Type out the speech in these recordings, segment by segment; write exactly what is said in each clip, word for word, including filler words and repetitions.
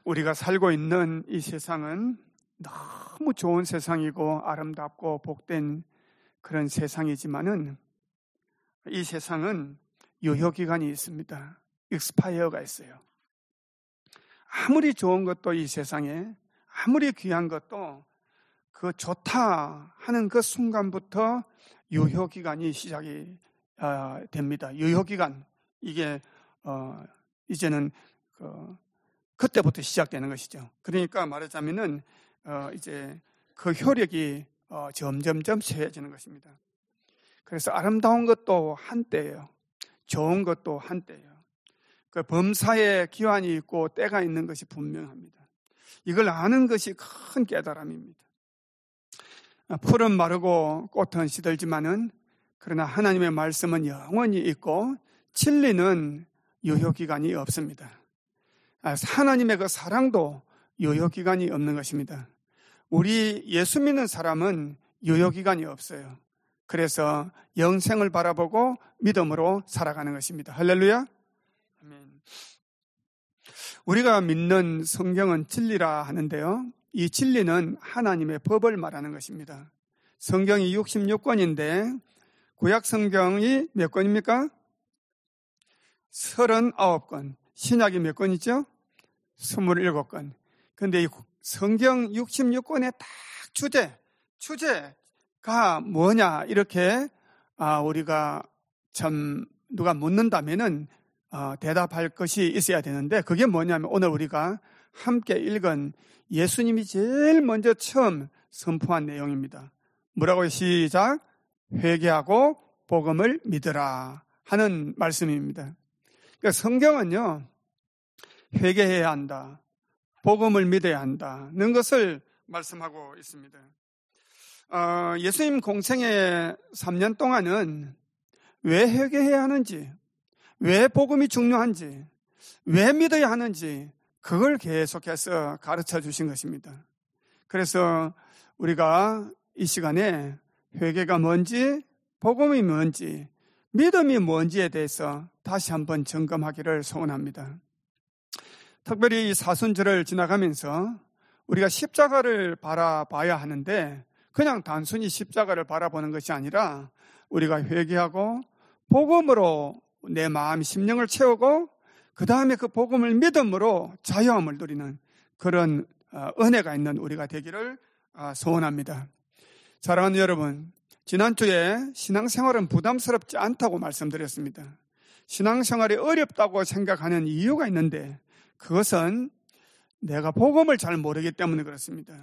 우리가 살고 있는 이 세상은 너무 좋은 세상이고 아름답고 복된 그런 세상이지만은 이 세상은 유효기간이 있습니다. 익스파이어가 있어요. 아무리 좋은 것도 이 세상에, 아무리 귀한 것도 그 좋다 하는 그 순간부터 유효기간이 시작이 어, 됩니다. 유효기간, 이게 어, 이제는 그, 그때부터 시작되는 것이죠. 그러니까 말하자면은 어, 이제 그 효력이 어, 점점점 쇠해지는 것입니다. 그래서 아름다운 것도 한때예요. 좋은 것도 한때예요. 그 범사에 기한이 있고 때가 있는 것이 분명합니다. 이걸 아는 것이 큰 깨달음입니다. 풀은 마르고 꽃은 시들지만은 그러나 하나님의 말씀은 영원히 있고 진리는 유효기간이 없습니다. 하나님의 그 사랑도 유효기간이 없는 것입니다. 우리 예수 믿는 사람은 유효기간이 없어요. 그래서 영생을 바라보고 믿음으로 살아가는 것입니다. 할렐루야. 아멘. 우리가 믿는 성경은 진리라 하는데요. 이 진리는 하나님의 법을 말하는 것입니다. 성경이 육십육 권인데 구약 성경이 몇 권입니까? 서른아홉 권. 신약이 몇 권이죠? 스물일곱 권. 그런데 이 성경 육십육 권의 딱 주제, 주제가 뭐냐 이렇게 우리가 참 누가 묻는다면은 대답할 것이 있어야 되는데 그게 뭐냐면 오늘 우리가 함께 읽은 예수님이 제일 먼저 처음 선포한 내용입니다. 뭐라고요? 시작. 회개하고 복음을 믿으라 하는 말씀입니다. 그러니까 성경은요, 회개해야 한다, 복음을 믿어야 한다는 것을 말씀하고 있습니다. 어, 예수님 공생의 삼 년 동안은 왜 회개해야 하는지, 왜 복음이 중요한지, 왜 믿어야 하는지 그걸 계속해서 가르쳐 주신 것입니다. 그래서 우리가 이 시간에 회개가 뭔지, 복음이 뭔지, 믿음이 뭔지에 대해서 다시 한번 점검하기를 소원합니다. 특별히 이 사순절을 지나가면서 우리가 십자가를 바라봐야 하는데 그냥 단순히 십자가를 바라보는 것이 아니라 우리가 회개하고 복음으로 내 마음, 심령을 채우고 그 다음에 그 복음을 믿음으로 자유함을 누리는 그런 은혜가 있는 우리가 되기를 소원합니다. 사랑하는 여러분, 지난주에 신앙생활은 부담스럽지 않다고 말씀드렸습니다. 신앙생활이 어렵다고 생각하는 이유가 있는데 그것은 내가 복음을 잘 모르기 때문에 그렇습니다.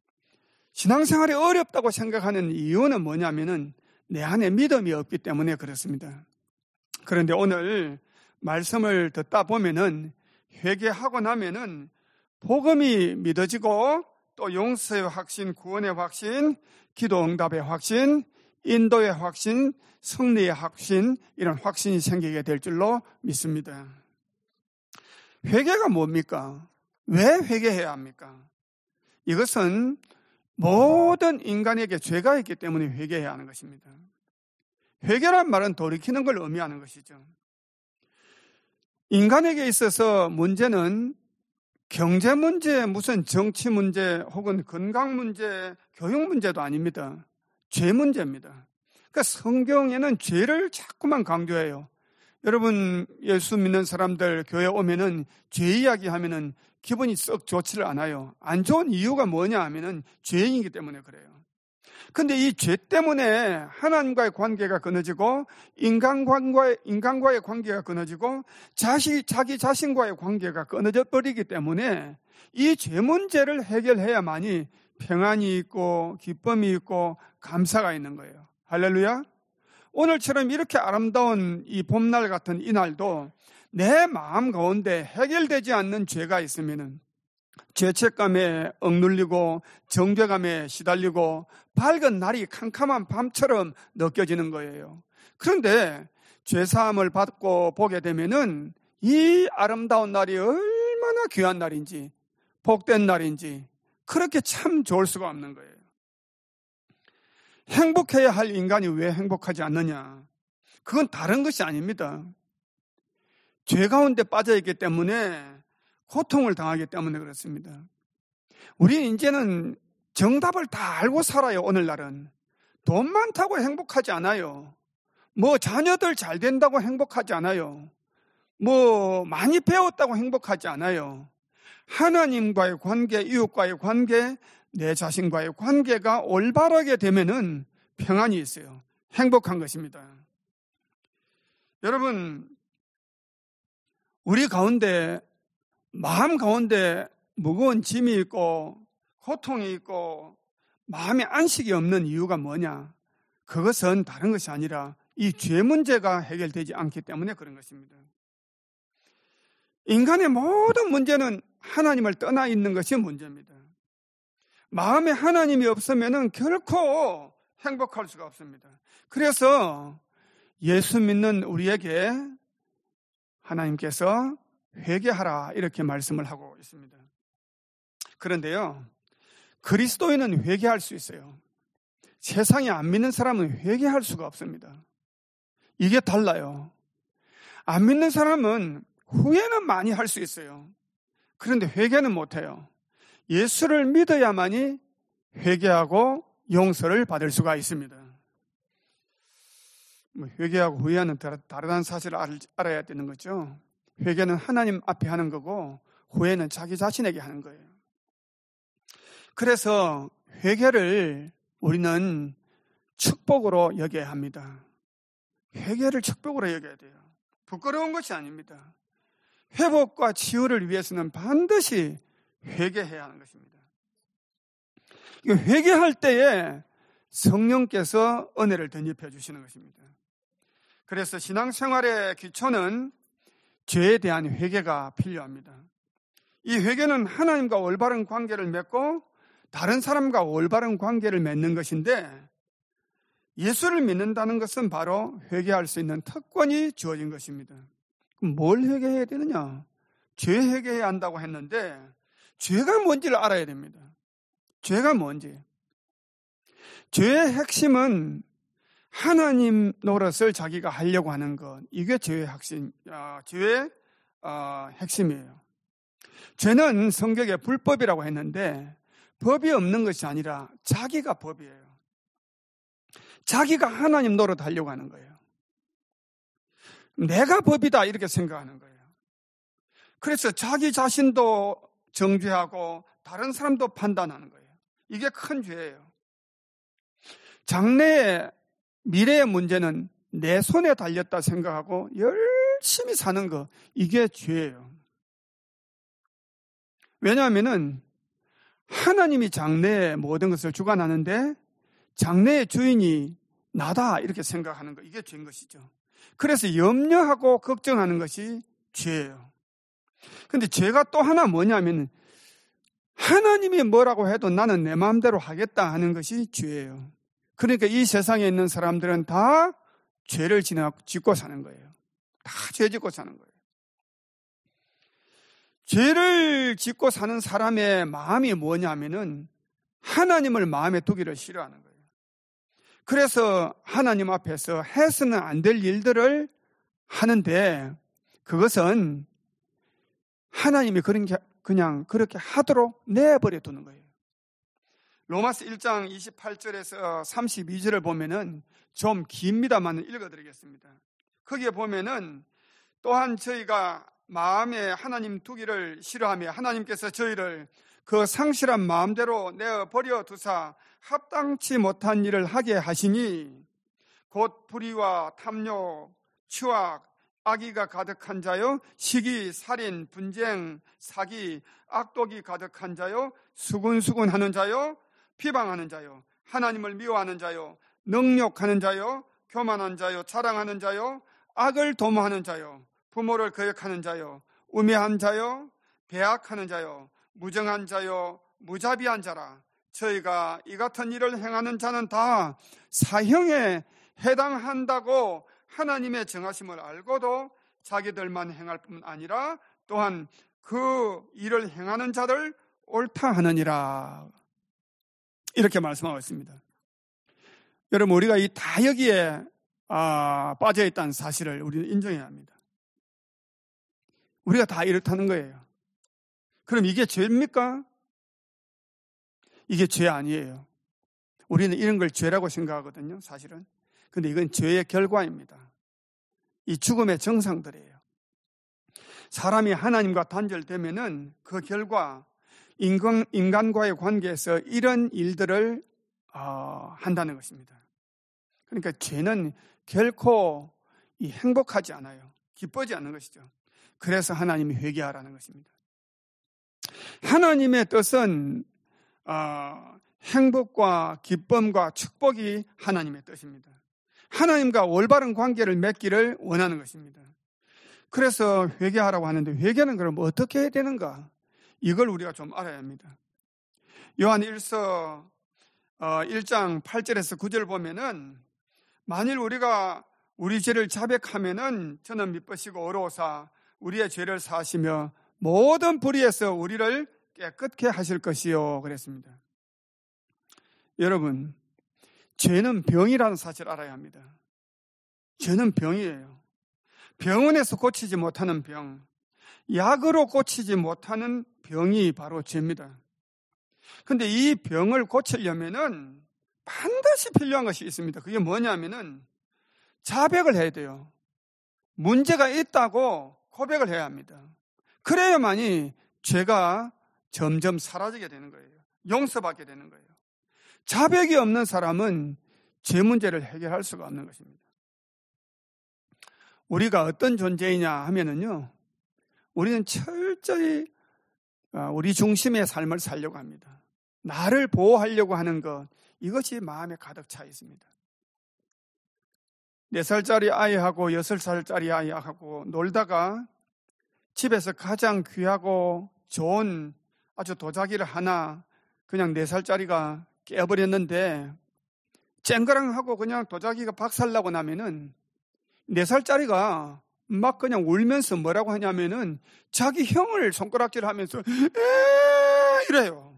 신앙생활이 어렵다고 생각하는 이유는 뭐냐면은 내 안에 믿음이 없기 때문에 그렇습니다. 그런데 오늘 말씀을 듣다 보면은 회개하고 나면은 복음이 믿어지고 또 용서의 확신, 구원의 확신, 기도 응답의 확신, 인도의 확신, 승리의 확신, 이런 확신이 생기게 될 줄로 믿습니다. 회개가 뭡니까? 왜 회개해야 합니까? 이것은 모든 인간에게 죄가 있기 때문에 회개해야 하는 것입니다. 회개란 말은 돌이키는 걸 의미하는 것이죠. 인간에게 있어서 문제는 경제 문제, 무슨 정치 문제, 혹은 건강 문제, 교육 문제도 아닙니다. 죄 문제입니다. 그러니까 성경에는 죄를 자꾸만 강조해요. 여러분, 예수 믿는 사람들 교회 오면은 죄 이야기 하면은 기분이 썩 좋지를 않아요. 안 좋은 이유가 뭐냐 하면은 죄인이기 때문에 그래요. 근데 이 죄 때문에 하나님과의 관계가 끊어지고 인간과의, 인간과의 관계가 끊어지고 자식, 자기 자신과의 관계가 끊어져 버리기 때문에 이 죄 문제를 해결해야만이 평안이 있고 기쁨이 있고 감사가 있는 거예요. 할렐루야. 오늘처럼 이렇게 아름다운 이 봄날 같은 이 날도 내 마음 가운데 해결되지 않는 죄가 있으면은 죄책감에 억눌리고 정죄감에 시달리고 밝은 날이 캄캄한 밤처럼 느껴지는 거예요. 그런데 죄사함을 받고 보게 되면은 이 아름다운 날이 얼마나 귀한 날인지 복된 날인지 그렇게 참 좋을 수가 없는 거예요. 행복해야 할 인간이 왜 행복하지 않느냐? 그건 다른 것이 아닙니다. 죄 가운데 빠져 있기 때문에 고통을 당하기 때문에 그렇습니다. 우리 이제는 정답을 다 알고 살아요. 오늘날은 돈 많다고 행복하지 않아요. 뭐 자녀들 잘 된다고 행복하지 않아요. 뭐 많이 배웠다고 행복하지 않아요. 하나님과의 관계, 이웃과의 관계, 내 자신과의 관계가 올바르게 되면은 평안이 있어요. 행복한 것입니다. 여러분, 우리 가운데 마음 가운데 무거운 짐이 있고 고통이 있고 마음에 안식이 없는 이유가 뭐냐? 그것은 다른 것이 아니라 이 죄 문제가 해결되지 않기 때문에 그런 것입니다. 인간의 모든 문제는 하나님을 떠나 있는 것이 문제입니다. 마음에 하나님이 없으면 결코 행복할 수가 없습니다. 그래서 예수 믿는 우리에게 하나님께서 회개하라 이렇게 말씀을 하고 있습니다. 그런데요, 그리스도인은 회개할 수 있어요. 세상에 안 믿는 사람은 회개할 수가 없습니다. 이게 달라요. 안 믿는 사람은 후회는 많이 할 수 있어요. 그런데 회개는 못해요. 예수를 믿어야만이 회개하고 용서를 받을 수가 있습니다. 뭐 회개하고 후회하는 다르다는 사실을 알아야 되는 거죠. 회개는 하나님 앞에 하는 거고 후회는 자기 자신에게 하는 거예요. 그래서 회개를 우리는 축복으로 여겨야 합니다. 회개를 축복으로 여겨야 돼요. 부끄러운 것이 아닙니다. 회복과 치유를 위해서는 반드시 회개해야 하는 것입니다. 회개할 때에 성령께서 은혜를 덧입혀 주시는 것입니다. 그래서 신앙생활의 기초는 죄에 대한 회개가 필요합니다. 이 회개는 하나님과 올바른 관계를 맺고 다른 사람과 올바른 관계를 맺는 것인데, 예수를 믿는다는 것은 바로 회개할 수 있는 특권이 주어진 것입니다. 그럼 뭘 회개해야 되느냐? 죄 회개해야 한다고 했는데 죄가 뭔지를 알아야 됩니다. 죄가 뭔지. 죄의 핵심은 하나님 노릇을 자기가 하려고 하는 것. 이게 죄의 핵심, 어, 죄의 어, 핵심이에요. 죄는 성경에 불법이라고 했는데 법이 없는 것이 아니라 자기가 법이에요. 자기가 하나님 노릇 하려고 하는 거예요. 내가 법이다 이렇게 생각하는 거예요. 그래서 자기 자신도 정죄하고 다른 사람도 판단하는 거예요. 이게 큰 죄예요. 장래의 미래의 문제는 내 손에 달렸다 생각하고 열심히 사는 거, 이게 죄예요. 왜냐하면은 하나님이 장래의 모든 것을 주관하는데 장래의 주인이 나다 이렇게 생각하는 거, 이게 죄인 것이죠. 그래서 염려하고 걱정하는 것이 죄예요. 그런데 죄가 또 하나 뭐냐면 하나님이 뭐라고 해도 나는 내 마음대로 하겠다 하는 것이 죄예요. 그러니까 이 세상에 있는 사람들은 다 죄를 짓고 사는 거예요. 다 죄 짓고 사는 거예요. 죄를 짓고 사는 사람의 마음이 뭐냐면은 하나님을 마음에 두기를 싫어하는 거예요. 그래서 하나님 앞에서 해서는 안 될 일들을 하는데 그것은 하나님이 그런 게 그냥 그렇게 하도록 내버려 두는 거예요. 로마서 일 장 이십팔 절에서 삼십이 절을 보면은 좀 깁니다만 읽어드리겠습니다. 거기에 보면은 또한 저희가 마음에 하나님 두기를 싫어하며 하나님께서 저희를 그 상실한 마음대로 내어버려 두사 합당치 못한 일을 하게 하시니 곧 불의와 탐욕, 추악, 악의가 가득한 자요, 시기, 살인, 분쟁, 사기, 악독이 가득한 자요, 수군수군하는 자요, 비방하는 자요, 하나님을 미워하는 자요, 능욕하는 자요, 교만한 자요, 자랑하는 자요, 악을 도모하는 자요, 부모를 거역하는 자요, 우매한 자요, 배악하는 자요, 무정한 자요, 무자비한 자라. 저희가 이 같은 일을 행하는 자는 다 사형에 해당한다고 하나님의 정하심을 알고도 자기들만 행할 뿐 아니라 또한 그 일을 행하는 자들 옳다 하느니라. 이렇게 말씀하고 있습니다. 여러분, 우리가 이 다여기에 아, 빠져있다는 사실을 우리는 인정해야 합니다. 우리가 다 이렇다는 거예요. 그럼 이게 죄입니까? 이게 죄 아니에요. 우리는 이런 걸 죄라고 생각하거든요, 사실은. 근데 이건 죄의 결과입니다. 이 죽음의 정상들이에요. 사람이 하나님과 단절되면은 그 결과 인간, 인간과의 관계에서 이런 일들을 어, 한다는 것입니다. 그러니까 죄는 결코 이 행복하지 않아요. 기쁘지 않는 것이죠. 그래서 하나님이 회개하라는 것입니다. 하나님의 뜻은 어, 행복과 기쁨과 축복이 하나님의 뜻입니다. 하나님과 올바른 관계를 맺기를 원하는 것입니다. 그래서 회개하라고 하는데 회개는 그럼 어떻게 해야 되는가? 이걸 우리가 좀 알아야 합니다. 요한 일서 일 장 팔 절에서 구 절 보면은 만일 우리가 우리 죄를 자백하면은 저는 미쁘시고 어로오사 우리의 죄를 사하시며 모든 불의에서 우리를 깨끗게 하실 것이요 그랬습니다. 여러분, 죄는 병이라는 사실을 알아야 합니다. 죄는 병이에요. 병원에서 고치지 못하는 병, 약으로 고치지 못하는 병이 바로 죄입니다. 그런데 이 병을 고치려면은 반드시 필요한 것이 있습니다. 그게 뭐냐면은 자백을 해야 돼요. 문제가 있다고 고백을 해야 합니다. 그래야만이 죄가 점점 사라지게 되는 거예요. 용서받게 되는 거예요. 자백이 없는 사람은 죄 문제를 해결할 수가 없는 것입니다. 우리가 어떤 존재이냐 하면은요, 우리는 철저히 우리 중심의 삶을 살려고 합니다. 나를 보호하려고 하는 것, 이것이 마음에 가득 차 있습니다. 네 살짜리 아이하고 여섯 살짜리 아이하고 놀다가 집에서 가장 귀하고 좋은 아주 도자기를 하나 그냥 네 살짜리가 깨버렸는데 쨍그랑하고 그냥 도자기가 박살나고 나면은 네 살짜리가 막 그냥 울면서 뭐라고 하냐면은 자기 형을 손가락질 하면서 에 이래요.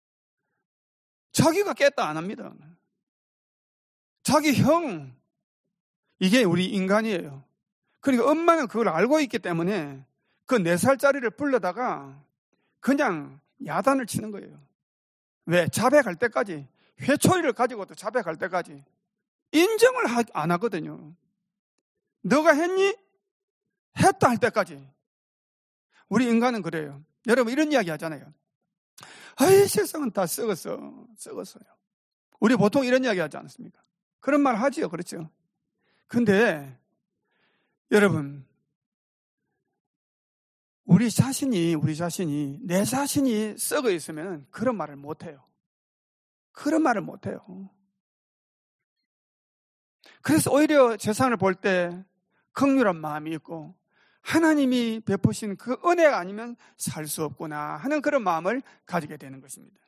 자기가 깼다 안 합니다. 자기 형, 이게 우리 인간이에요. 그러니까 엄마는 그걸 알고 있기 때문에 그 네 살짜리를 불러다가 그냥 야단을 치는 거예요. 왜? 자백할 때까지, 회초리를 가지고도 자백할 때까지 인정을 안 하거든요. 너가 했니? 했다 할 때까지. 우리 인간은 그래요. 여러분 이런 이야기 하잖아요. 아이 세상은 다 썩었어. 썩었어요. 우리 보통 이런 이야기 하지 않습니까? 그런 말 하지요. 그렇죠? 근데 여러분 우리 자신이 우리 자신이 내 자신이 썩어 있으면 그런 말을 못 해요. 그런 말을 못 해요. 그래서 오히려 세상을 볼 때 긍휼한 마음이 있고 하나님이 베푸신 그 은혜가 아니면 살 수 없구나 하는 그런 마음을 가지게 되는 것입니다.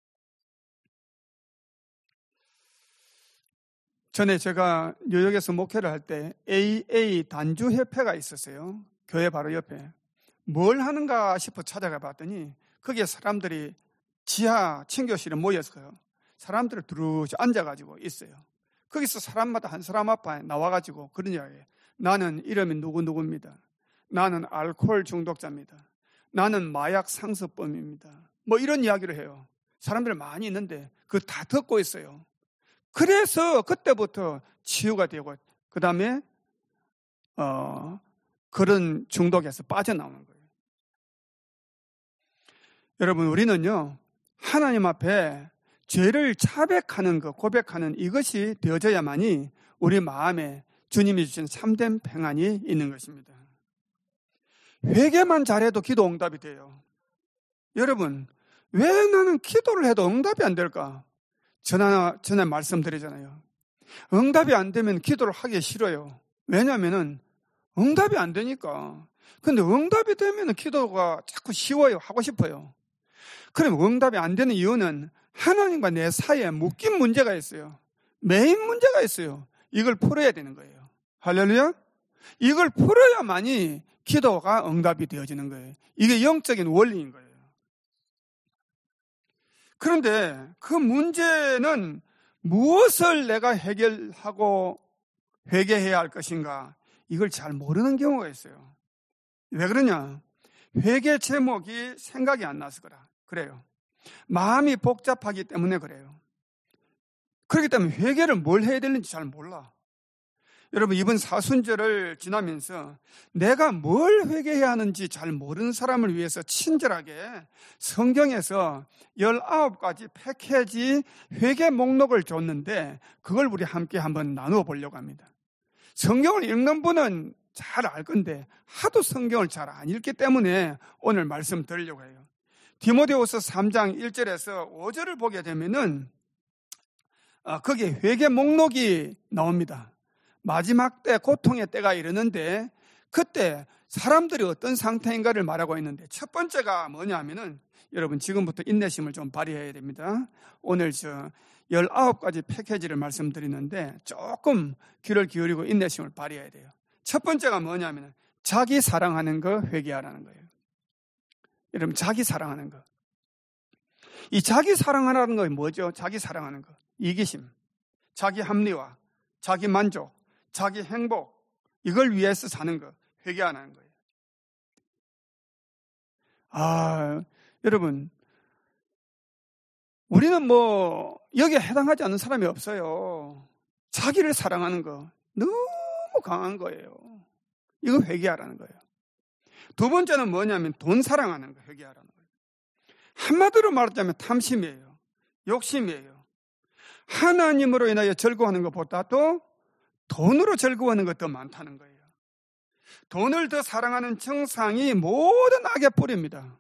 전에 제가 뉴욕에서 목회를 할 때 에이에이 단주협회가 있었어요. 교회 바로 옆에. 뭘 하는가 싶어 찾아가 봤더니 거기에 사람들이 지하 친교실에 모였어요. 사람들을 두루시 앉아가지고 있어요. 거기서 사람마다 한 사람 앞에 나와가지고 그런 이야기예요. 나는 이름이 누구누구입니다. 나는 알코올 중독자입니다. 나는 마약 상습범입니다. 뭐 이런 이야기를 해요. 사람들 많이 있는데 그거 다 듣고 있어요. 그래서 그때부터 치유가 되고 그 다음에 어, 그런 중독에서 빠져나오는 거예요. 여러분 우리는요 하나님 앞에 죄를 자백하는 것, 고백하는 이것이 되어져야만이 우리 마음에 주님이 주신 참된 평안이 있는 것입니다. 회개만 잘해도 기도 응답이 돼요. 여러분 왜 나는 기도를 해도 응답이 안 될까? 전에, 전에 말씀드리잖아요. 응답이 안 되면 기도를 하기 싫어요. 왜냐하면 응답이 안 되니까. 근데 응답이 되면 기도가 자꾸 쉬워요. 하고 싶어요. 그럼 응답이 안 되는 이유는 하나님과 내 사이에 묶인 문제가 있어요. 메인 문제가 있어요. 이걸 풀어야 되는 거예요. 할렐루야? 이걸 풀어야만이 기도가 응답이 되어지는 거예요. 이게 영적인 원리인 거예요. 그런데 그 문제는 무엇을 내가 해결하고 회개해야 할 것인가? 이걸 잘 모르는 경우가 있어요. 왜 그러냐? 회개 제목이 생각이 안 나서 그래. 그래요. 마음이 복잡하기 때문에 그래요. 그렇기 때문에 회개를 뭘 해야 되는지 잘 몰라. 여러분, 이번 사순절을 지나면서 내가 뭘 회개해야 하는지 잘 모르는 사람을 위해서 친절하게 성경에서 열아홉 가지 패키지 회개 목록을 줬는데 그걸 우리 함께 한번 나누어 보려고 합니다. 성경을 읽는 분은 잘 알 건데 하도 성경을 잘 안 읽기 때문에 오늘 말씀 드리려고 해요. 디모데후서 삼 장 일 절에서 오 절을 보게 되면은 거기에 회개 목록이 나옵니다. 마지막 때 고통의 때가 이르는데 그때 사람들이 어떤 상태인가를 말하고 있는데 첫 번째가 뭐냐면은 여러분 지금부터 인내심을 좀 발휘해야 됩니다. 오늘 저 열아홉 가지 패키지를 말씀드리는데 조금 귀를 기울이고 인내심을 발휘해야 돼요. 첫 번째가 뭐냐면은 자기 사랑하는 거 회개하라는 거예요. 여러분 자기 사랑하는 거. 이 자기 사랑하라는 거 뭐죠? 자기 사랑하는 거. 이기심, 자기 합리화, 자기 만족, 자기 행복, 이걸 위해서 사는 거, 회개하는 거예요. 아, 여러분, 우리는 뭐 여기에 해당하지 않는 사람이 없어요. 자기를 사랑하는 거 너무 강한 거예요. 이거 회개하라는 거예요. 두 번째는 뭐냐면 돈 사랑하는 거, 회개하라는 거예요. 한마디로 말하자면 탐심이에요. 욕심이에요. 하나님으로 인하여 즐거워하는 것보다도 돈으로 즐거워하는 것 더 많다는 거예요. 돈을 더 사랑하는 정상이 모든 악의 뿌리입니다.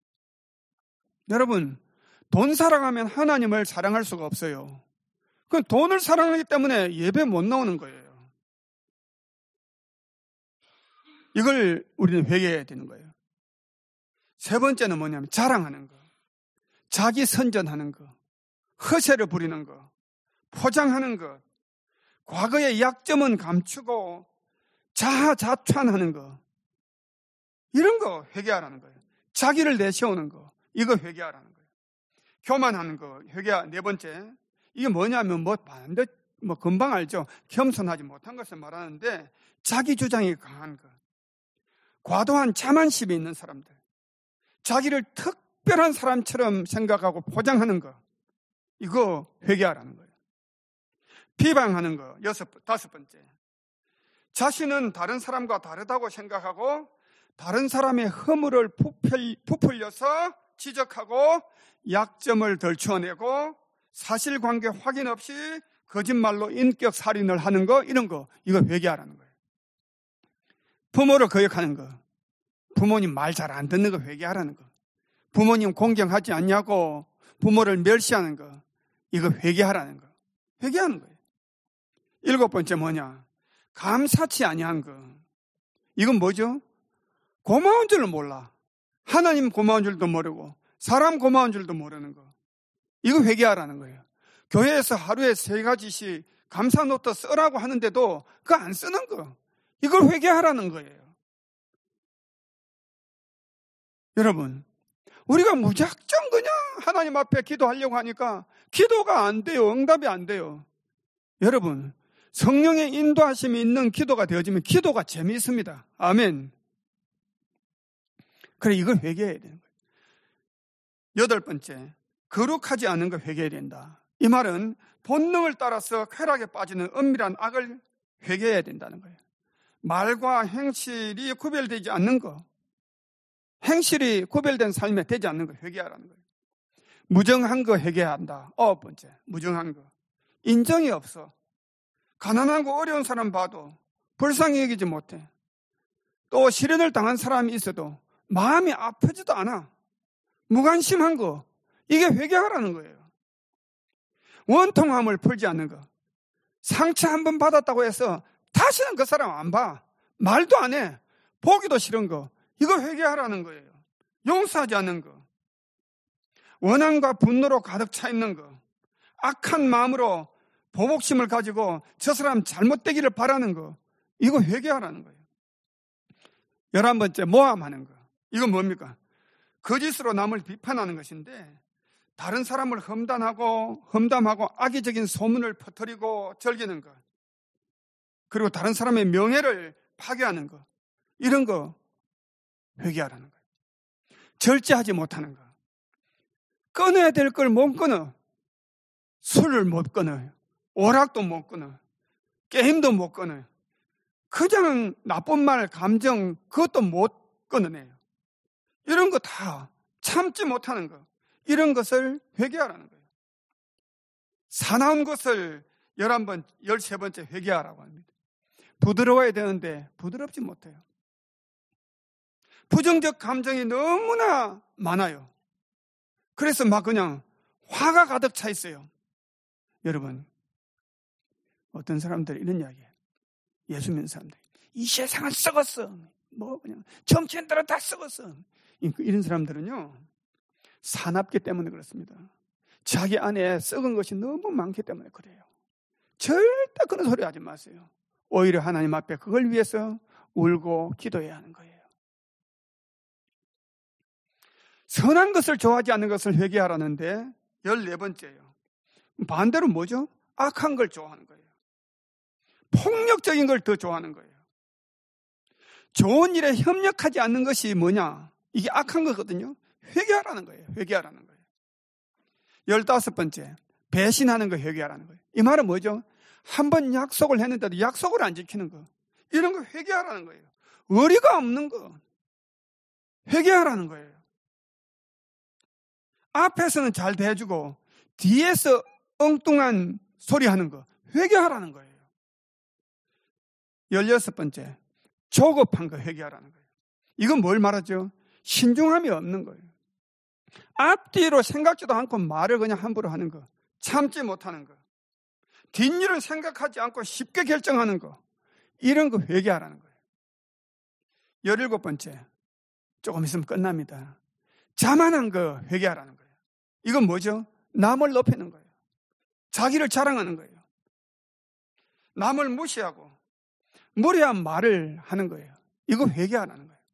여러분, 돈 사랑하면 하나님을 사랑할 수가 없어요. 그럼 돈을 사랑하기 때문에 예배 못 나오는 거예요. 이걸 우리는 회개해야 되는 거예요. 세 번째는 뭐냐면 자랑하는 거, 자기 선전하는 거, 허세를 부리는 거, 포장하는 것, 과거의 약점은 감추고 자아자찬하는 거, 이런 거 회개하라는 거예요. 자기를 내세우는 거, 이거 회개하라는 거예요. 교만하는 거, 회개. 네 번째, 이게 뭐냐면 뭐 반대, 뭐 금방 알죠. 겸손하지 못한 것을 말하는데 자기 주장이 강한 거, 과도한 자만심이 있는 사람들, 자기를 특별한 사람처럼 생각하고 포장하는 거, 이거 회개하라는 거예요. 비방하는 거, 여섯, 다섯 번째. 자신은 다른 사람과 다르다고 생각하고 다른 사람의 허물을 부풀려서 지적하고 약점을 덜추어내고 사실관계 확인 없이 거짓말로 인격 살인을 하는 거, 이런 거, 이거 회개하라는 거예요. 부모를 거역하는 거, 부모님 말 잘 안 듣는 거 회개하라는 거, 부모님 공경하지 않냐고 부모를 멸시하는 거, 이거 회개하라는 거, 회개하는 거예요. 일곱 번째 뭐냐? 감사치 아니한 거. 이건 뭐죠? 고마운 줄을 몰라. 하나님 고마운 줄도 모르고 사람 고마운 줄도 모르는 거. 이거 회개하라는 거예요. 교회에서 하루에 세 가지씩 감사 노트 쓰라고 하는데도 그거 안 쓰는 거. 이걸 회개하라는 거예요. 여러분, 우리가 무작정 그냥 하나님 앞에 기도하려고 하니까 기도가 안 돼요. 응답이 안 돼요. 여러분, 성령의 인도하심이 있는 기도가 되어지면 기도가 재미있습니다. 아멘. 그래, 이걸 회개해야 되는 거예요. 여덟 번째, 거룩하지 않은 거 회개해야 된다. 이 말은 본능을 따라서 쾌락에 빠지는 은밀한 악을 회개해야 된다는 거예요. 말과 행실이 구별되지 않는 거, 행실이 구별된 삶에 되지 않는 거 회개하라는 거예요. 무정한 거 회개해야 한다. 아홉 번째, 무정한 거. 인정이 없어. 가난하고 어려운 사람 봐도 불쌍히 여기지 못해. 또 실현을 당한 사람이 있어도 마음이 아프지도 않아. 무관심한 거, 이게 회개하라는 거예요. 원통함을 풀지 않는 거. 상처 한 번 받았다고 해서 다시는 그 사람 안 봐. 말도 안 해. 보기도 싫은 거, 이거 회개하라는 거예요. 용서하지 않는 거. 원한과 분노로 가득 차 있는 거. 악한 마음으로 보복심을 가지고 저 사람 잘못되기를 바라는 거, 이거 회개하라는 거예요. 열한 번째, 모함하는 거. 이건 뭡니까? 거짓으로 남을 비판하는 것인데 다른 사람을 험담하고 험담하고 악의적인 소문을 퍼뜨리고 즐기는 것, 그리고 다른 사람의 명예를 파괴하는 것, 이런 거 회개하라는 거예요. 절제하지 못하는 거. 끊어야 될 걸 못 끊어. 술을 못 끊어요. 오락도 못 끊어. 게임도 못 끊어요. 그냥 나쁜 말, 감정 그것도 못 끊어내요. 이런 거 다 참지 못하는 거. 이런 것을 회개하라는 거예요. 사나운 것을 열한 번, 열세 번째 회개하라고 합니다. 부드러워야 되는데 부드럽지 못해요. 부정적 감정이 너무나 많아요. 그래서 막 그냥 화가 가득 차 있어요. 여러분, 어떤 사람들이 이런 이야기해요. 예수 믿는 사람들. 이 세상은 썩었어. 뭐 그냥 정치인들은 다 썩었어. 이런 사람들은요, 사납기 때문에 그렇습니다. 자기 안에 썩은 것이 너무 많기 때문에 그래요. 절대 그런 소리 하지 마세요. 오히려 하나님 앞에 그걸 위해서 울고 기도해야 하는 거예요. 선한 것을 좋아하지 않는 것을 회개하라는데 열네 번째예요. 반대로 뭐죠? 악한 걸 좋아하는 거예요. 폭력적인 걸 더 좋아하는 거예요. 좋은 일에 협력하지 않는 것이 뭐냐? 이게 악한 거거든요. 회개하라는 거예요. 회개하라는 거예요. 열다섯 번째, 배신하는 거 회개하라는 거예요. 이 말은 뭐죠? 한 번 약속을 했는데도 약속을 안 지키는 거. 이런 거 회개하라는 거예요. 의리가 없는 거. 회개하라는 거예요. 앞에서는 잘 대해주고 뒤에서 엉뚱한 소리 하는 거. 회개하라는 거예요. 열여섯 번째, 조급한 거 회개하라는 거예요. 이건 뭘 말하죠? 신중함이 없는 거예요. 앞뒤로 생각지도 않고 말을 그냥 함부로 하는 거. 참지 못하는 거. 뒷일을 생각하지 않고 쉽게 결정하는 거. 이런 거 회개하라는 거예요. 열일곱 번째, 조금 있으면 끝납니다. 자만한 거 회개하라는 거예요. 이건 뭐죠? 남을 높이는 거예요. 자기를 자랑하는 거예요. 남을 무시하고 무례한 말을 하는 거예요. 이거 회개하라는 거예요.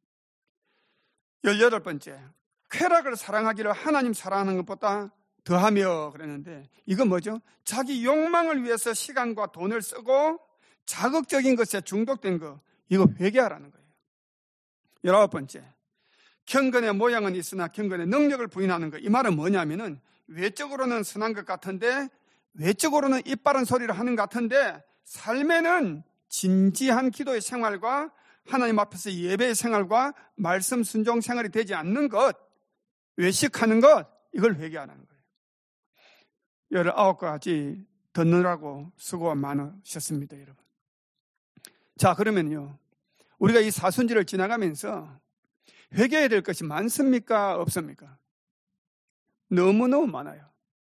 열여덟 번째, 쾌락을 사랑하기를 하나님 사랑하는 것보다 더하며 그랬는데 이건 뭐죠? 자기 욕망을 위해서 시간과 돈을 쓰고 자극적인 것에 중독된 거, 이거 회개하라는 거예요. 열아홉 번째, 경건의 모양은 있으나 경건의 능력을 부인하는 거. 이 말은 뭐냐면은 외적으로는 선한 것 같은데 외적으로는 이빠른 소리를 하는 것 같은데 삶에는 진지한 기도의 생활과 하나님 앞에서 예배의 생활과 말씀 순종 생활이 되지 않는 것, 외식하는 것, 이걸 회개하는 거예요. 열아홉 가지 듣느라고 수고가 많으셨습니다, 여러분. 자, 그러면요, 우리가 이 사순절을 지나가면서 회개해야 될 것이 많습니까? 없습니까? 너무너무 많아요.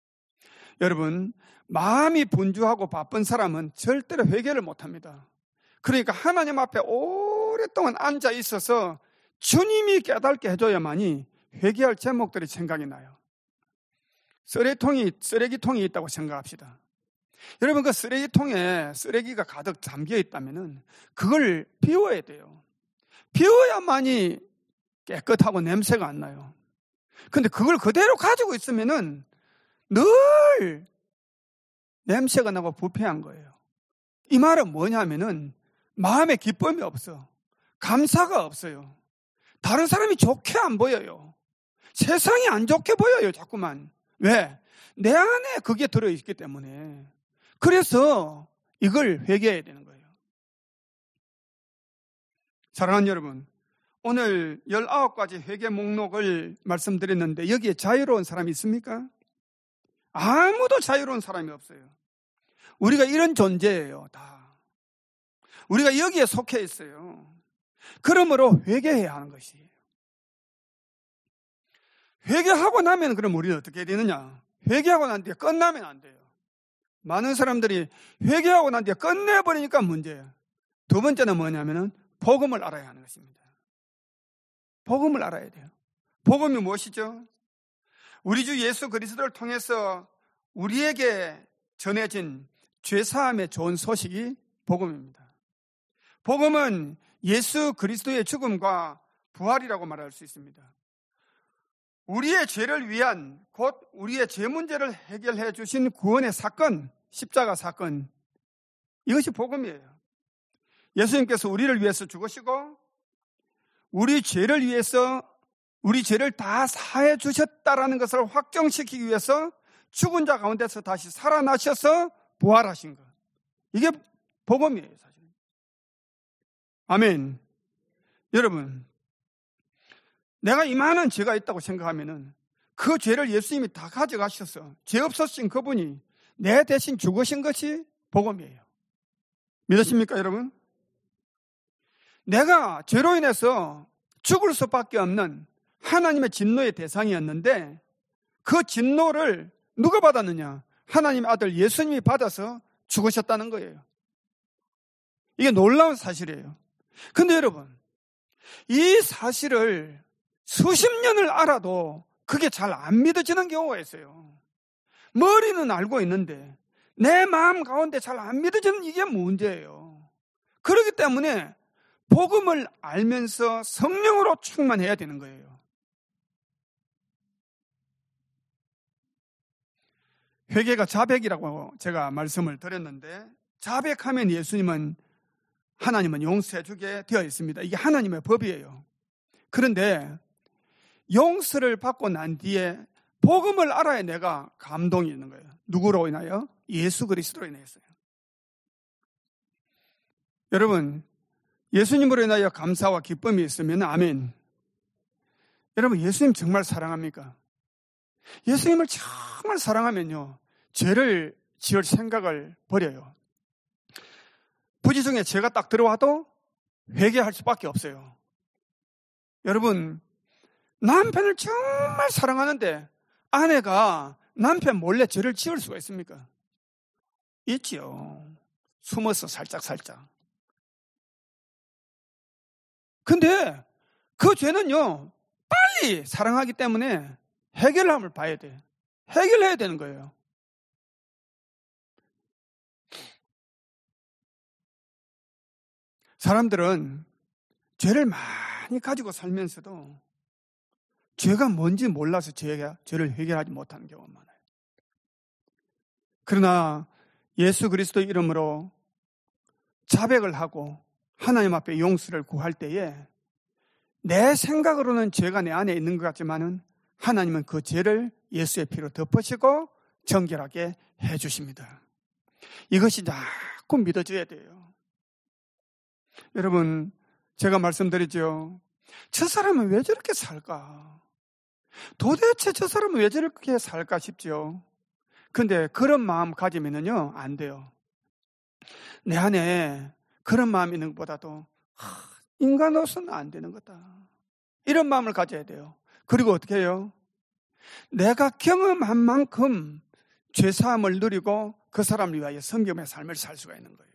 여러분, 마음이 분주하고 바쁜 사람은 절대로 회개를 못합니다. 그러니까 하나님 앞에 오랫동안 앉아 있어서 주님이 깨닫게 해줘야만이 회개할 제목들이 생각이 나요. 쓰레기통이, 쓰레기통이 있다고 생각합시다. 여러분, 그 쓰레기통에 쓰레기가 가득 잠겨 있다면은 그걸 비워야 돼요. 비워야만이 깨끗하고 냄새가 안 나요. 근데 그걸 그대로 가지고 있으면은 늘 냄새가 나고 부패한 거예요. 이 말은 뭐냐면은 마음에 기쁨이 없어. 감사가 없어요. 다른 사람이 좋게 안 보여요. 세상이 안 좋게 보여요, 자꾸만. 왜? 내 안에 그게 들어있기 때문에. 그래서 이걸 회개해야 되는 거예요. 사랑하는 여러분, 오늘 열아홉 가지 회개 목록을 말씀드렸는데 여기에 자유로운 사람이 있습니까? 아무도 자유로운 사람이 없어요. 우리가 이런 존재예요, 다. 우리가 여기에 속해 있어요. 그러므로 회개해야 하는 것이에요. 회개하고 나면 그럼 우리는 어떻게 되느냐? 회개하고 난 뒤에 끝나면 안 돼요. 많은 사람들이 회개하고 난 뒤에 끝내버리니까 문제예요. 두 번째는 뭐냐면은 복음을 알아야 하는 것입니다. 복음을 알아야 돼요. 복음이 무엇이죠? 우리 주 예수 그리스도를 통해서 우리에게 전해진 죄사함의 좋은 소식이 복음입니다. 복음은 예수 그리스도의 죽음과 부활이라고 말할 수 있습니다. 우리의 죄를 위한, 곧 우리의 죄 문제를 해결해 주신 구원의 사건, 십자가 사건, 이것이 복음이에요. 예수님께서 우리를 위해서 죽으시고 우리 죄를 위해서 우리 죄를 다 사해 주셨다라는 것을 확정시키기 위해서 죽은 자 가운데서 다시 살아나셔서 부활하신 것. 이게 복음이에요, 사실. 아멘. 여러분, 내가 이만한 죄가 있다고 생각하면은 그 죄를 예수님이 다 가져가셔서 죄 없으신 그분이 내 대신 죽으신 것이 복음이에요. 믿으십니까, 여러분? 내가 죄로 인해서 죽을 수밖에 없는 하나님의 진노의 대상이었는데 그 진노를 누가 받았느냐? 하나님의 아들 예수님이 받아서 죽으셨다는 거예요. 이게 놀라운 사실이에요. 근데 여러분, 이 사실을 수십 년을 알아도 그게 잘 안 믿어지는 경우가 있어요. 머리는 알고 있는데 내 마음 가운데 잘 안 믿어지는 이게 문제예요. 그렇기 때문에 복음을 알면서 성령으로 충만해야 되는 거예요. 회개가 자백이라고 제가 말씀을 드렸는데, 자백하면 예수님은, 하나님은 용서해 주게 되어 있습니다. 이게 하나님의 법이에요. 그런데 용서를 받고 난 뒤에 복음을 알아야 내가 감동이 있는 거예요. 누구로 인하여? 예수 그리스도로 인해서요. 여러분, 예수님으로 인하여 감사와 기쁨이 있으면 아멘. 여러분, 예수님 정말 사랑합니까? 예수님을 정말 사랑하면요, 죄를 지을 생각을 버려요. 부지 중에 죄가 딱 들어와도 회개할 수밖에 없어요. 여러분, 남편을 정말 사랑하는데 아내가 남편 몰래 죄를 지을 수가 있습니까? 있지요. 숨어서 살짝살짝. 근데 그 죄는요, 빨리 사랑하기 때문에 해결함을 봐야 돼. 해결해야 되는 거예요. 사람들은 죄를 많이 가지고 살면서도 죄가 뭔지 몰라서 죄가, 죄를 해결하지 못하는 경우가 많아요. 그러나 예수 그리스도 이름으로 자백을 하고 하나님 앞에 용서를 구할 때에 내 생각으로는 죄가 내 안에 있는 것 같지만은 하나님은 그 죄를 예수의 피로 덮으시고 정결하게 해주십니다. 이것이 자꾸 믿어져야 돼요. 여러분, 제가 말씀드리죠. 저 사람은 왜 저렇게 살까? 도대체 저 사람은 왜 저렇게 살까 싶죠. 근데 그런 마음 가지면은요, 안 돼요. 내 안에 그런 마음 있는 것보다도 하, 인간으로서는 안 되는 거다. 이런 마음을 가져야 돼요. 그리고 어떻게 해요? 내가 경험한 만큼 죄사함을 누리고 그 사람을 위하여 성경의 삶을 살 수가 있는 거예요.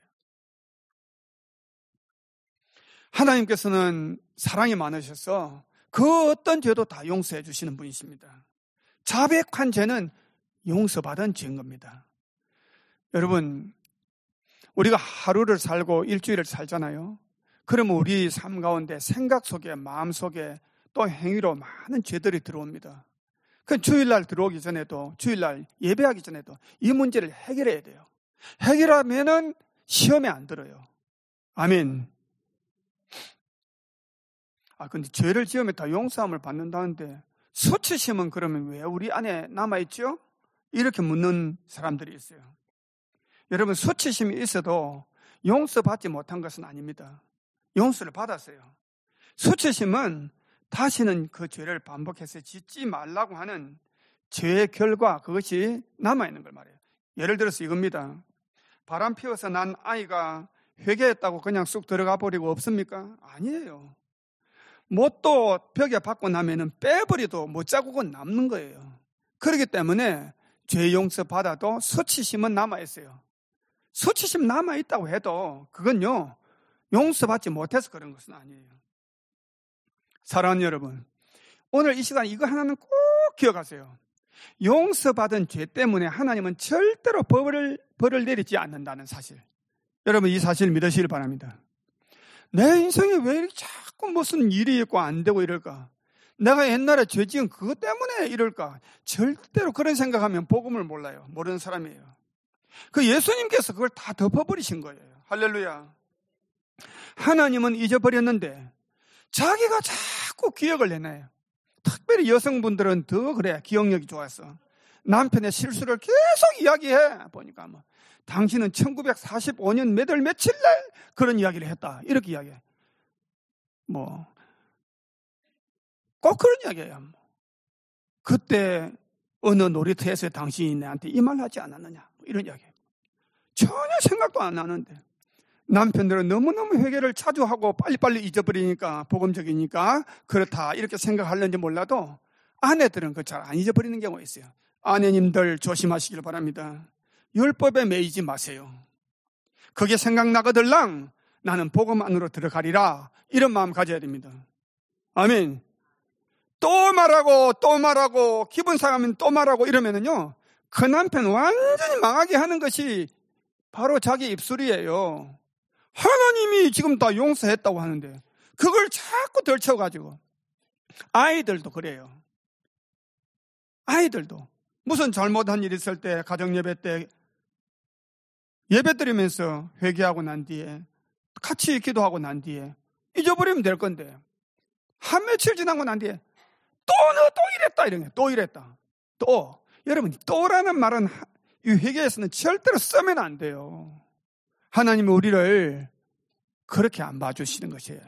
하나님께서는 사랑이 많으셔서 그 어떤 죄도 다 용서해 주시는 분이십니다. 자백한 죄는 용서받은 죄인 겁니다. 여러분, 우리가 하루를 살고 일주일을 살잖아요. 그러면 우리 삶 가운데 생각 속에, 마음 속에 또 행위로 많은 죄들이 들어옵니다. 그 주일날 들어오기 전에도, 주일날 예배하기 전에도 이 문제를 해결해야 돼요. 해결하면은 시험에 안 들어요. 아멘. 아, 근데 죄를 지으면 다 용서함을 받는다는데 수치심은 그러면 왜 우리 안에 남아있죠? 이렇게 묻는 사람들이 있어요. 여러분, 수치심이 있어도 용서받지 못한 것은 아닙니다. 용서를 받았어요. 수치심은 다시는 그 죄를 반복해서 짓지 말라고 하는 죄의 결과, 그것이 남아있는 걸 말해요. 예를 들어서 이겁니다. 바람 피워서 난 아이가 회개했다고 그냥 쑥 들어가 버리고 없습니까? 아니에요. 못도 벽에 받고 나면은 빼버려도 못 자국은 남는 거예요. 그렇기 때문에 죄 용서 받아도 수치심은 남아있어요. 수치심 남아있다고 해도 그건요, 용서받지 못해서 그런 것은 아니에요. 사랑하는 여러분, 오늘 이 시간 이거 하나는 꼭 기억하세요. 용서받은 죄 때문에 하나님은 절대로 벌을, 벌을 내리지 않는다는 사실. 여러분, 이 사실 믿으시길 바랍니다. 내 인생에 왜 이렇게 자꾸 무슨 일이 있고 안 되고 이럴까? 내가 옛날에 죄 지은 그것 때문에 이럴까? 절대로 그런 생각하면 복음을 몰라요. 모르는 사람이에요. 그 예수님께서 그걸 다 덮어버리신 거예요. 할렐루야. 하나님은 잊어버렸는데 자기가 자꾸 기억을 해놔요. 특별히 여성분들은 더 그래. 기억력이 좋았어. 남편의 실수를 계속 이야기해. 보니까 뭐 당신은 천구백사십오 년 몇 월 며칠 날 그런 이야기를 했다. 이렇게 이야기해. 뭐 꼭 그런 이야기예요. 뭐. 그때 어느 놀이터에서 당신이 내한테 이 말 하지 않았느냐. 이런 이야기예요. 전혀 생각도 안 나는데 남편들은 너무너무 회개를 자주 하고 빨리빨리 잊어버리니까 복음적이니까 그렇다 이렇게 생각하는지 몰라도 아내들은 그 잘 안 잊어버리는 경우가 있어요. 아내님들 조심하시길 바랍니다. 율법에 매이지 마세요. 그게 생각나거들랑 나는 복음 안으로 들어가리라 이런 마음 가져야 됩니다. 아멘. 또 말하고 또 말하고 기분 상하면 또 말하고 이러면은요 그 남편 완전히 망하게 하는 것이 바로 자기 입술이에요. 하나님이 지금 다 용서했다고 하는데 그걸 자꾸 덜쳐가지고 아이들도 그래요. 아이들도 무슨 잘못한 일 있을 때 가정예배 때 예배 드리면서 회개하고 난 뒤에 같이 기도하고 난 뒤에 잊어버리면 될 건데 한 며칠 지나고 난 뒤에 또 너 또 이랬다 이런 게 또 이랬다 또 여러분 또라는 말은 이 회개에서는 절대로 쓰면 안 돼요. 하나님은 우리를 그렇게 안 봐주시는 것이에요.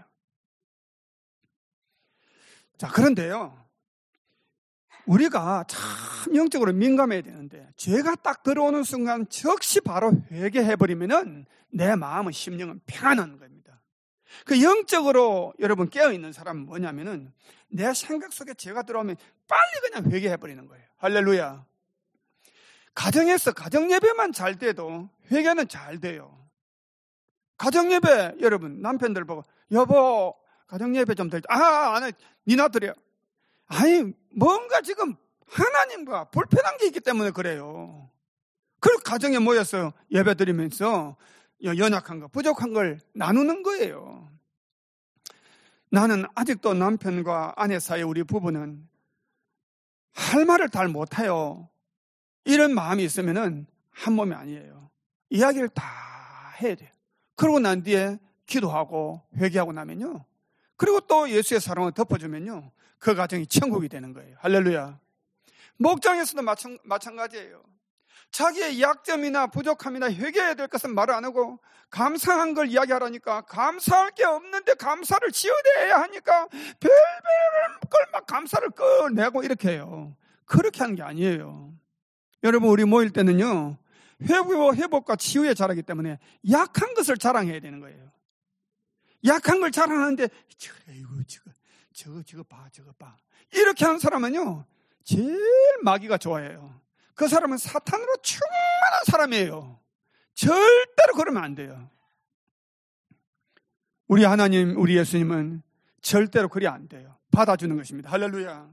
자, 그런데요. 우리가 참 영적으로 민감해야 되는데 죄가 딱 들어오는 순간 즉시 바로 회개해버리면은 내 마음은 심령은 평안한 겁니다. 그 영적으로 여러분 깨어있는 사람은 뭐냐면은 내 생각 속에 죄가 들어오면 빨리 그냥 회개해버리는 거예요. 할렐루야. 가정에서 가정예배만 잘 돼도 회개는 잘 돼요. 가정예배 여러분 남편들 보고 여보 가정예배 좀 더 아 안 해 니나 드려. 아니 뭔가 지금 하나님과 불편한 게 있기 때문에 그래요. 그리고 가정에 모여서 예배 드리면서 연약한 거 부족한 걸 나누는 거예요. 나는 아직도 남편과 아내 사이에 우리 부부는 할 말을 잘 못해요. 이런 마음이 있으면은 한 몸이 아니에요. 이야기를 다 해야 돼요. 그러고 난 뒤에 기도하고 회개하고 나면요. 그리고 또 예수의 사랑을 덮어주면요. 그 가정이 천국이 되는 거예요. 할렐루야. 목장에서도 마찬, 마찬가지예요. 자기의 약점이나 부족함이나 회개해야 될 것은 말을 안 하고 감사한 걸 이야기하라니까 감사할 게 없는데 감사를 지어내야 하니까 별별 걸 막 감사를 꺼내고 이렇게 해요. 그렇게 하는 게 아니에요. 여러분 우리 모일 때는요. 회복, 회복과 치유의 자라기 때문에 약한 것을 자랑해야 되는 거예요. 약한 걸 자랑하는데 이거 저거 저거 저거 봐 저거 봐 이렇게 하는 사람은요 제일 마귀가 좋아해요. 그 사람은 사탄으로 충만한 사람이에요. 절대로 그러면 안 돼요. 우리 하나님 우리 예수님은 절대로 그리 안 돼요. 받아주는 것입니다. 할렐루야.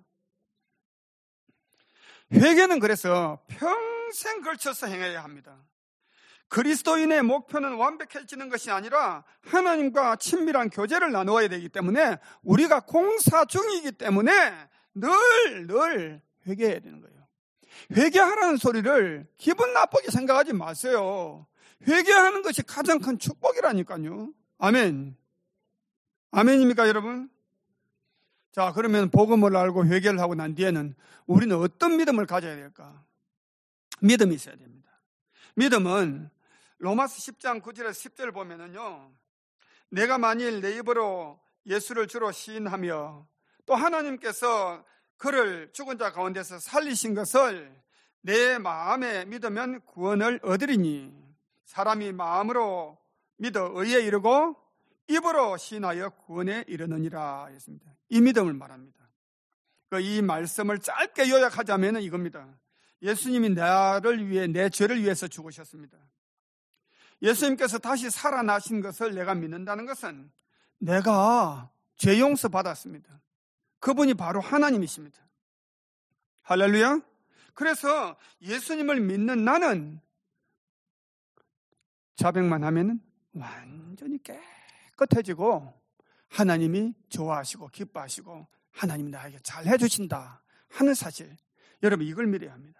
회개는 그래서 평생 걸쳐서 행해야 합니다. 그리스도인의 목표는 완벽해지는 것이 아니라 하나님과 친밀한 교제를 나누어야 되기 때문에 우리가 공사 중이기 때문에 늘, 늘 회개해야 되는 거예요. 회개하라는 소리를 기분 나쁘게 생각하지 마세요. 회개하는 것이 가장 큰 축복이라니까요. 아멘. 아멘입니까, 여러분? 자, 그러면 복음을 알고 회개를 하고 난 뒤에는 우리는 어떤 믿음을 가져야 될까? 믿음이 있어야 됩니다. 믿음은 로마서 십 장 구 절에서 십 절 보면은요, 내가 만일 내 입으로 예수를 주로 시인하며 또 하나님께서 그를 죽은 자 가운데서 살리신 것을 내 마음에 믿으면 구원을 얻으리니 사람이 마음으로 믿어 의에 이르고 입으로 시인하여 구원에 이르느니라 했습니다. 이 믿음을 말합니다. 이 말씀을 짧게 요약하자면 이겁니다. 예수님이 나를 위해 내 죄를 위해서 죽으셨습니다. 예수님께서 다시 살아나신 것을 내가 믿는다는 것은 내가 죄 용서 받았습니다. 그분이 바로 하나님이십니다. 할렐루야. 그래서 예수님을 믿는 나는 자백만 하면 완전히 깨끗해지고 하나님이 좋아하시고 기뻐하시고 하나님이 나에게 잘 해주신다 하는 사실, 여러분 이걸 믿어야 합니다.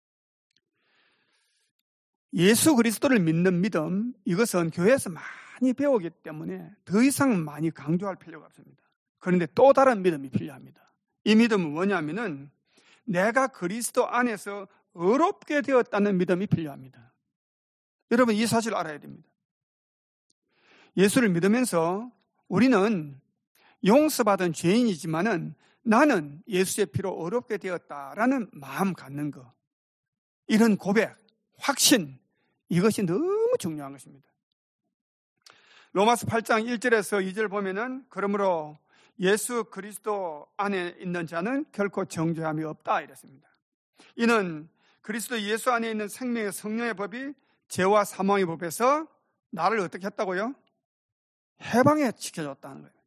예수 그리스도를 믿는 믿음, 이것은 교회에서 많이 배우기 때문에 더 이상 많이 강조할 필요가 없습니다. 그런데 또 다른 믿음이 필요합니다. 이 믿음은 뭐냐면은 내가 그리스도 안에서 의롭게 되었다는 믿음이 필요합니다. 여러분, 이 사실을 알아야 됩니다. 예수를 믿으면서 우리는 용서받은 죄인이지만은 나는 예수의 피로 의롭게 되었다라는 마음 갖는 것, 이런 고백, 확신, 이것이 너무 중요한 것입니다. 로마서 팔 장 일 절에서 이 절 보면은 그러므로 예수 그리스도 안에 있는 자는 결코 정죄함이 없다 이랬습니다. 이는 그리스도 예수 안에 있는 생명의 성령의 법이 죄와 사망의 법에서 나를 어떻게 했다고요? 해방해 지켜줬다는 거예요.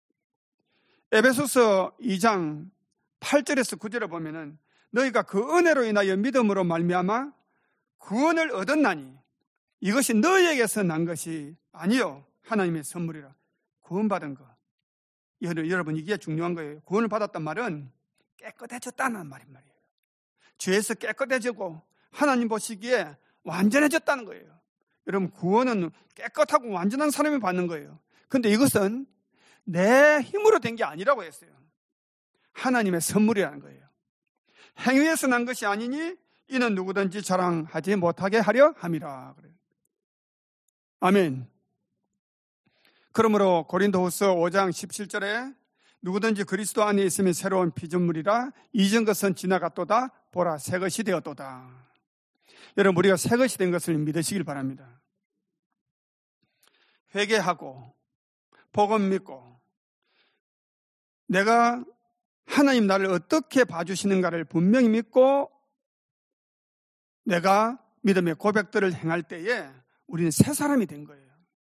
에베소서 이 장 팔 절에서 구 절에 보면은 너희가 그 은혜로 인하여 믿음으로 말미암아 구원을 얻었나니 이것이 너희에게서 난 것이 아니요 하나님의 선물이라. 구원받은 거. 여러분, 이게 중요한 거예요. 구원을 받았단 말은 깨끗해졌다는 말인 말이에요. 죄에서 깨끗해지고 하나님 보시기에 완전해졌다는 거예요. 여러분, 구원은 깨끗하고 완전한 사람이 받는 거예요. 그런데 이것은 내 힘으로 된 게 아니라고 했어요. 하나님의 선물이라는 거예요. 행위에서 난 것이 아니니 이는 누구든지 자랑하지 못하게 하려 함이라. 그래요. 아멘. 그러므로 고린도후서 오 장 십칠 절에 누구든지 그리스도 안에 있으면 새로운 피조물이라 이전 것은 지나갔도다 보라 새 것이 되었도다. 여러분, 우리가 새 것이 된 것을 믿으시길 바랍니다. 회개하고 복음 믿고 내가 하나님 나를 어떻게 봐주시는가를 분명히 믿고 내가 믿음의 고백들을 행할 때에 우리는 새 사람이 된 거예요.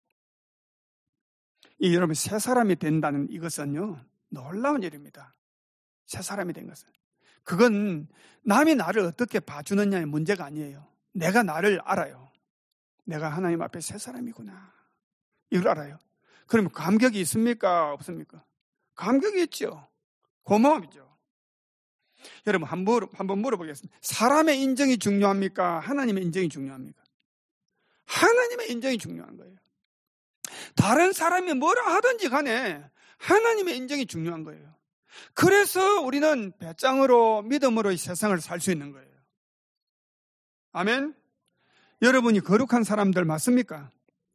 이 여러분, 새 사람이 된다는 이것은요 놀라운 일입니다. 새 사람이 된 것은 그건 남이 나를 어떻게 봐주느냐의 문제가 아니에요. 내가 나를 알아요. 내가 하나님 앞에 새 사람이구나, 이걸 알아요. 그럼 감격이 있습니까? 없습니까? 감격이 있죠. 고마움이죠. 여러분, 한번, 한번 물어보겠습니다. 사람의 인정이 중요합니까? 하나님의 인정이 중요합니까? 하나님의 인정이 중요한 거예요. 다른 사람이 뭐라 하든지 간에 하나님의 인정이 중요한 거예요. 그래서 우리는 배짱으로 믿음으로 이 세상을 살 수 있는 거예요. 아멘. 여러분이 거룩한 사람들 맞습니까?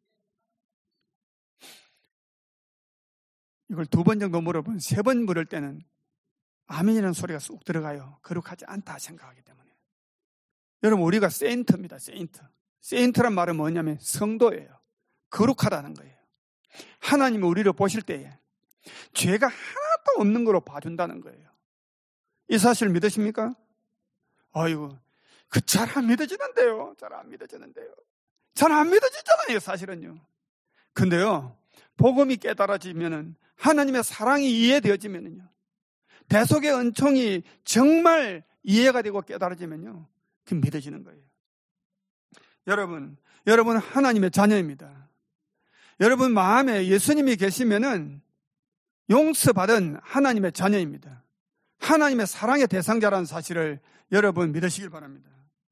이걸 두 번 정도 물어본 세 번 물을 때는 아멘이라는 소리가 쑥 들어가요. 거룩하지 않다 생각하기 때문에. 여러분, 우리가 세인트입니다. 세인트. 세인트란 말은 뭐냐면 성도예요. 거룩하다는 거예요. 하나님이 우리를 보실 때에 죄가 하나도 없는 거로 봐준다는 거예요. 이 사실 믿으십니까? 아이고, 그 잘 안 믿어지는데요. 잘 안 믿어지는데요. 잘 안 믿어지잖아요, 사실은요. 근데요, 복음이 깨달아지면은, 하나님의 사랑이 이해되어지면은요, 대속의 은총이 정말 이해가 되고 깨달아지면요, 그 믿어지는 거예요. 여러분, 여러분 하나님의 자녀입니다. 여러분 마음에 예수님이 계시면은 용서받은 하나님의 자녀입니다. 하나님의 사랑의 대상자라는 사실을 여러분 믿으시길 바랍니다.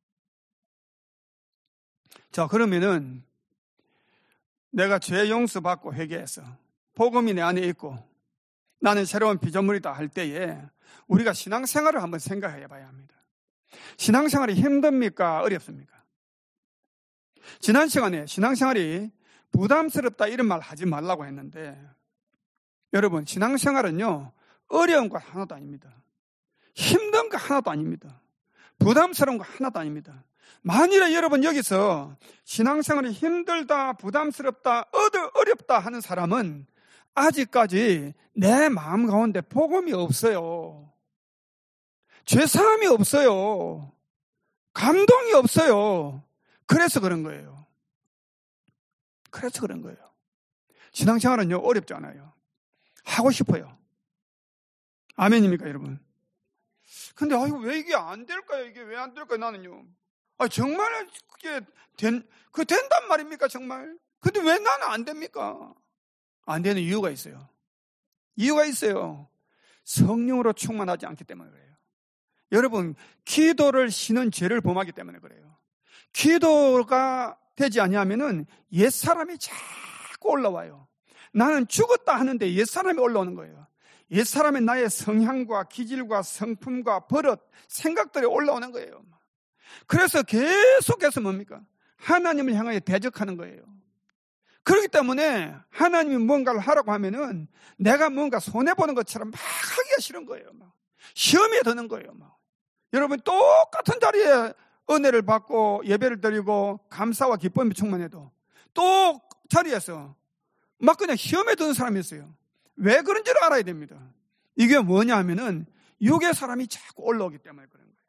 자, 그러면은 내가 죄 용서받고 회개해서 복음이 내 안에 있고 나는 새로운 피조물이다 할 때에 우리가 신앙생활을 한번 생각해 봐야 합니다. 신앙생활이 힘듭니까? 어렵습니까? 지난 시간에 신앙생활이 부담스럽다 이런 말 하지 말라고 했는데, 여러분, 신앙생활은요 어려운 것 하나도 아닙니다. 힘든 것 하나도 아닙니다. 부담스러운 것 하나도 아닙니다. 만일에 여러분 여기서 신앙생활이 힘들다, 부담스럽다, 어렵다 하는 사람은 아직까지 내 마음 가운데 복음이 없어요. 죄사함이 없어요. 감동이 없어요. 그래서 그런 거예요. 그래서 그런 거예요. 신앙생활은요 어렵지 않아요. 하고 싶어요. 아멘입니까, 여러분? 근데 아이고, 왜 이게 안 될까요? 이게 왜 안 될까요? 나는요. 아, 정말 그게 된, 그 된단 말입니까, 정말? 근데 왜 나는 안 됩니까? 안 되는 이유가 있어요. 이유가 있어요. 성령으로 충만하지 않기 때문에 그래요. 여러분, 기도를 쉬는 죄를 범하기 때문에 그래요. 기도가 되지 아니하면은 옛사람이 자꾸 올라와요. 나는 죽었다 하는데 옛사람이 올라오는 거예요. 옛사람의 나의 성향과 기질과 성품과 버릇, 생각들이 올라오는 거예요. 그래서 계속해서 뭡니까? 하나님을 향하여 대적하는 거예요. 그렇기 때문에 하나님이 뭔가를 하라고 하면은 내가 뭔가 손해보는 것처럼 막 하기가 싫은 거예요. 막. 시험에 드는 거예요. 막. 여러분, 똑같은 자리에 은혜를 받고 예배를 드리고 감사와 기쁨이 충만해도 또 자리에서 막 그냥 시험에 드는 사람이 있어요. 왜 그런지를 알아야 됩니다. 이게 뭐냐 하면은 육의 사람이 자꾸 올라오기 때문에 그런 거예요.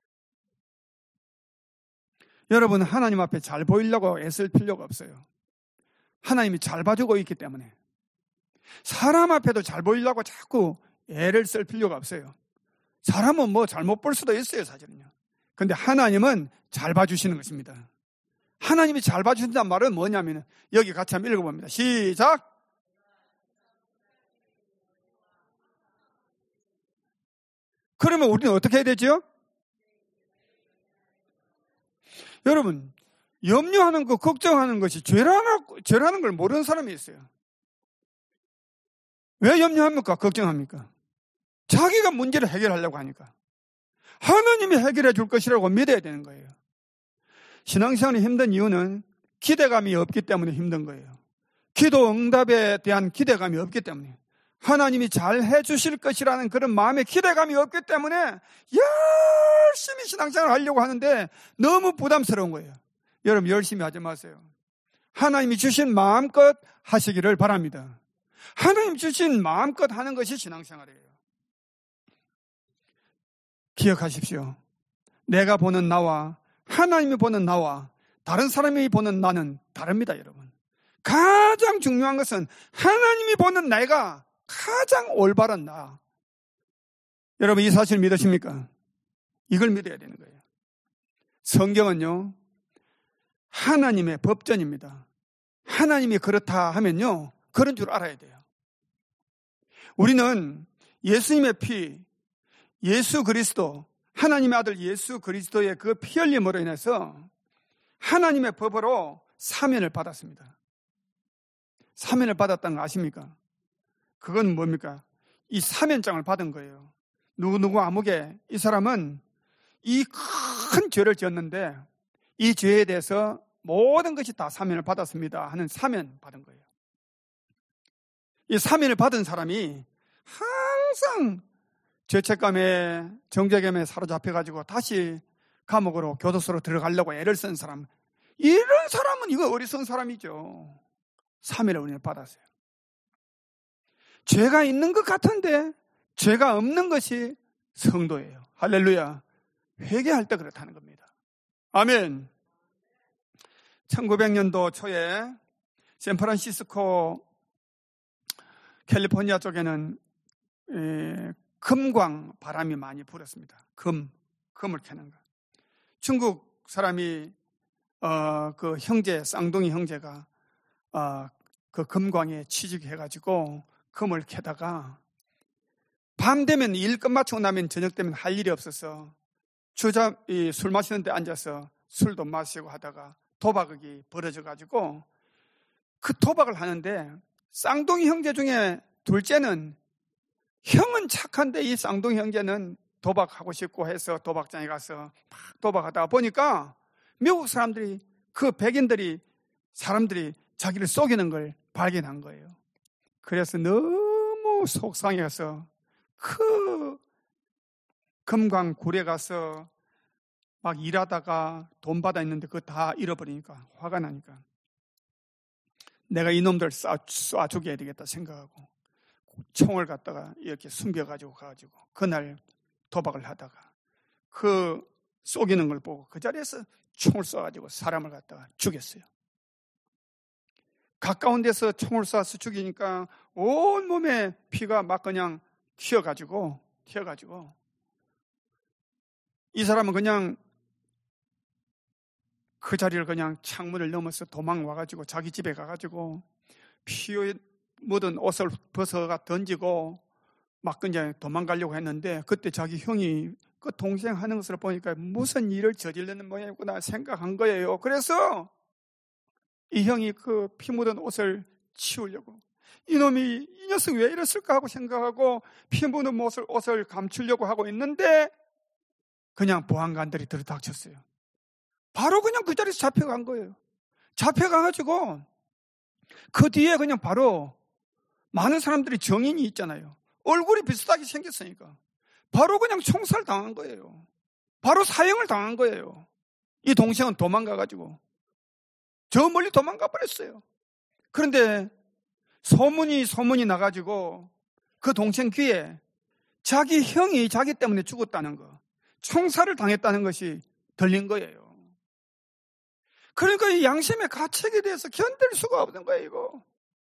여러분, 하나님 앞에 잘 보이려고 애쓸 필요가 없어요. 하나님이 잘 봐주고 있기 때문에. 사람 앞에도 잘 보이려고 자꾸 애를 쓸 필요가 없어요. 사람은 뭐 잘못 볼 수도 있어요, 사실은요. 근데 하나님은 잘 봐주시는 것입니다. 하나님이 잘 봐주신다는 말은 뭐냐면 여기 같이 한번 읽어봅니다. 시작! 그러면 우리는 어떻게 해야 되죠? 여러분, 염려하는 것, 걱정하는 것이 죄라는, 죄라는 걸 모르는 사람이 있어요. 왜 염려합니까? 걱정합니까? 자기가 문제를 해결하려고 하니까. 하나님이 해결해 줄 것이라고 믿어야 되는 거예요. 신앙생활이 힘든 이유는 기대감이 없기 때문에 힘든 거예요. 기도 응답에 대한 기대감이 없기 때문에. 하나님이 잘 해주실 것이라는 그런 마음의 기대감이 없기 때문에 열심히 신앙생활을 하려고 하는데 너무 부담스러운 거예요. 여러분, 열심히 하지 마세요. 하나님이 주신 마음껏 하시기를 바랍니다. 하나님 주신 마음껏 하는 것이 신앙생활이에요. 기억하십시오. 내가 보는 나와 하나님이 보는 나와 다른 사람이 보는 나는 다릅니다, 여러분. 가장 중요한 것은 하나님이 보는 내가 가장 올바른 나. 여러분, 이 사실 믿으십니까? 이걸 믿어야 되는 거예요. 성경은요, 하나님의 법전입니다. 하나님이 그렇다 하면요, 그런 줄 알아야 돼요. 우리는 예수님의 피, 예수 그리스도, 하나님의 아들 예수 그리스도의 그 피 흘림으로 인해서 하나님의 법으로 사면을 받았습니다. 사면을 받았다는 거 아십니까? 그건 뭡니까? 이 사면장을 받은 거예요. 누구누구 아무개 이 사람은 이 큰 죄를 지었는데 이 죄에 대해서 모든 것이 다 사면을 받았습니다 하는 사면 받은 거예요. 이 사면을 받은 사람이 항상 죄책감에 정죄감에 사로잡혀가지고 다시 감옥으로 교도소로 들어가려고 애를 쓴 사람, 이런 사람은 이거 어리석은 사람이죠. 사면을 우리는 받았어요. 죄가 있는 것 같은데 죄가 없는 것이 성도예요. 할렐루야. 회개할 때 그렇다는 겁니다. 아멘. 천구백 년도 초에 샌프란시스코 캘리포니아 쪽에는 에, 금광 바람이 많이 불었습니다. 금, 금을 캐는 거. 중국 사람이 어, 그 형제, 쌍둥이 형제가 어, 그 금광에 취직해가지고 금을 캐다가 밤 되면 일 끝마치고 나면 저녁 되면 할 일이 없어서 주자 이 술 마시는 데 앉아서 술도 마시고 하다가 도박이 벌어져가지고 그 도박을 하는데 쌍둥이 형제 중에 둘째는 형은 착한데 이 쌍둥이 형제는 도박하고 싶고 해서 도박장에 가서 막 도박하다가 보니까 미국 사람들이 그 백인들이 사람들이 자기를 속이는 걸 발견한 거예요. 그래서 너무 속상해서 그 금광 굴에 가서 막 일하다가 돈 받아 있는데 그거 다 잃어버리니까 화가 나니까 내가 이놈들 쏴, 쏴 죽여야 되겠다 생각하고 총을 갖다가 이렇게 숨겨가지고 가가지고 그날 도박을 하다가 그 쏘기는 걸 보고 그 자리에서 총을 쏴가지고 사람을 갖다가 죽였어요. 가까운 데서 총을 쏴서 죽이니까 온 몸에 피가 막 그냥 튀어가지고 튀어가지고 이 사람은 그냥 그 자리를 그냥 창문을 넘어서 도망 와가지고 자기 집에 가가지고 피에 묻은 옷을 벗어가 던지고 막 그냥 도망가려고 했는데 그때 자기 형이 그 동생 하는 것을 보니까 무슨 일을 저지르는 모양이구나 생각한 거예요. 그래서 이 형이 그 피 묻은 옷을 치우려고 이놈이 이 녀석 왜 이랬을까 하고 생각하고 피 묻은 옷을, 옷을 감추려고 하고 있는데 그냥 보안관들이 들이닥쳤어요. 바로 그냥 그 자리에서 잡혀간 거예요. 잡혀가가지고 그 뒤에 그냥 바로 많은 사람들이 정인이 있잖아요. 얼굴이 비슷하게 생겼으니까 바로 그냥 총살 당한 거예요. 바로 사형을 당한 거예요. 이 동생은 도망가가지고 저 멀리 도망가 버렸어요. 그런데 소문이 소문이 나가지고 그 동생 귀에 자기 형이 자기 때문에 죽었다는 거, 총살을 당했다는 것이 들린 거예요. 그러니까 이 양심의 가책에 대해서 견딜 수가 없는 거예요. 이거